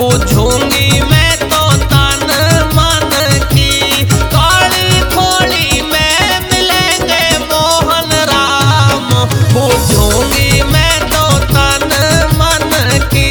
बुझूंगी मैं तो तन मन की। काली खोली में मिलेंगे मोहन राम, बुझूंगी मैं तो तन मन की।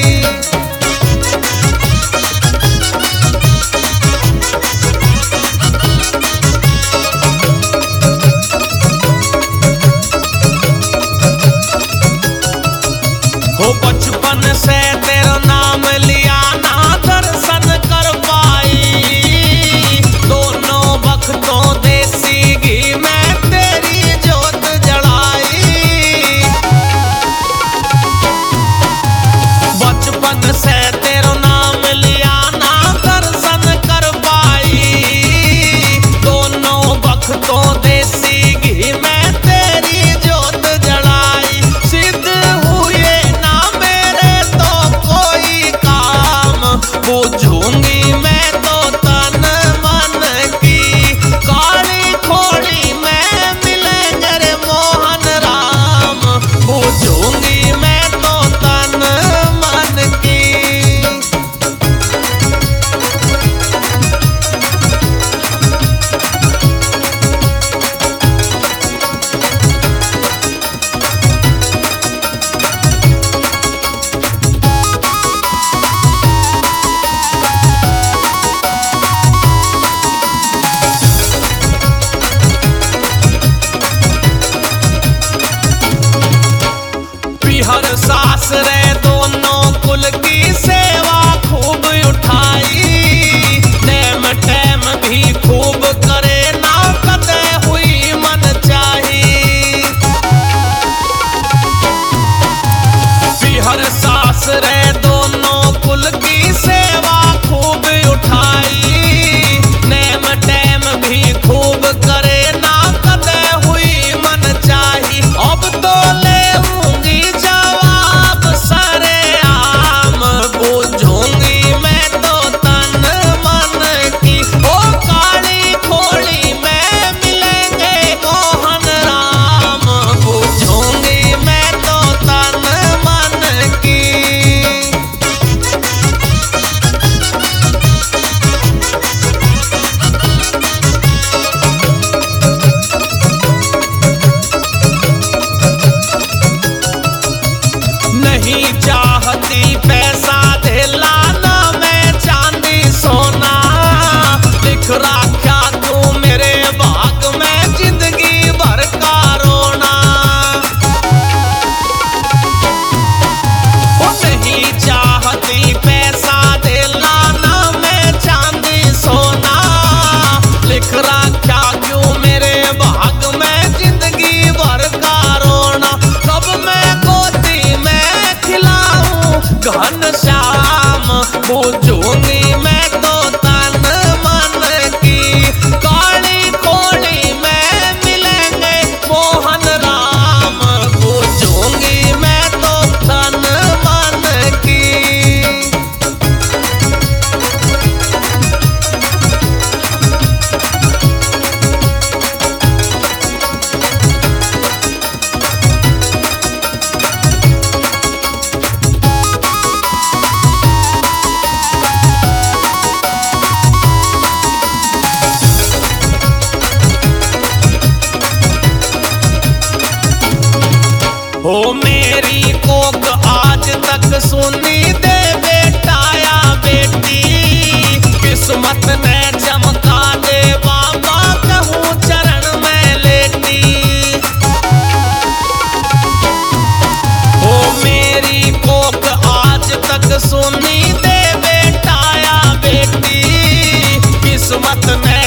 हो बचपन से तेरा नाम लिया ना दर्शन कर पाई, दोनों बख्तों देसी घी में तेरी जोत जलाई। बचपन से तेरा नाम लिया ना दर्शन कर पाई, दोनों बख्तों देसी घी में तेरी जोत जलाई। सिद्ध हुए ना मेरे तो कोई काम, बुझूंगी मैं तो तन मन की। काली खोली में मिलेंगे रे मोहन राम, बुझूंगी मैं तो तन मन की। हर सास रे दोनों कुल की सेवा खूब उठाई, टैम टैम भी खूब करे ना कदे हुई मन चाही। हर सास रे दोनों कुल की सेवा खूब उठाई, टैम टैम भी खूब करे ना कदे हुई मन चाही। अब तो ले जवाब सरे आम, बुझूंगी मैं तो तन मन की। ओ काली खोली में मिलेंगे मोहन राम, बुझूंगी मैं तो तन मन की। नहीं चाहती पैसा धेला ना मैं चांदी सोना, लिख रखा तू मेरे भाग में जिंदगी भर का रोना। वो नहीं चाहती पैसा धेला ना मैं चांदी सोना, लिख रखा क्यों मेरे भाग में जिंदगी भर का रोना। कब मैं गोदी में खिलाऊं घन श्याम, बुझूंगी मैं तो तन मन की। काली खोली में मिलेंगे मोहन राम, बुझूंगी मैं तो तन मन की। हो मेरी कोक आज तक सुनी दे बेटा या बेटी, किस्मत ने चमका दे बाबा कहूँ चरण में लेटी। हो मेरी कोक आज तक सुनी दे बेटा या बेटी, किस्मत ने